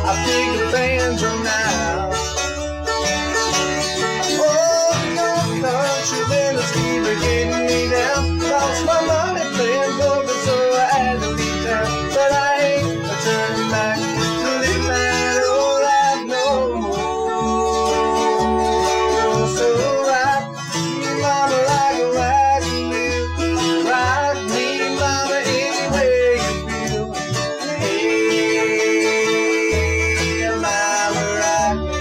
I pick a banjo now. Oh, no country, then it's keep getting me down. Lost my money playing poker, so I had to leave town. But I ain't turning back to live that old life no more. So rock me, mama, like a wagon wheel. Rock me, mama, any way you feel. Hey, mama, rock me.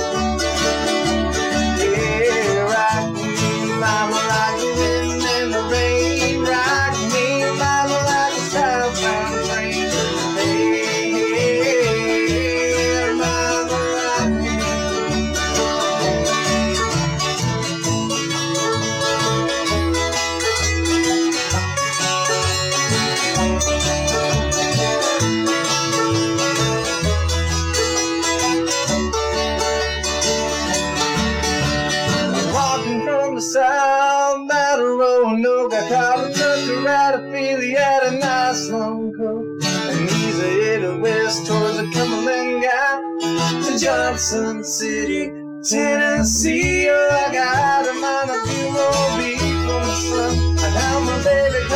Yeah, rock me, mama, like the wind and the rain. Rock me, mama, like a southbound train. Hey, mama, rock me. Walking from the south, down the Roanoke, I caught a trucker right up Philly, he had a nice long coat. And he's headed west towards the Cumberland Gap to Johnson City, Tennessee. Oh, I got him on a few more beats from the sun. I found my baby.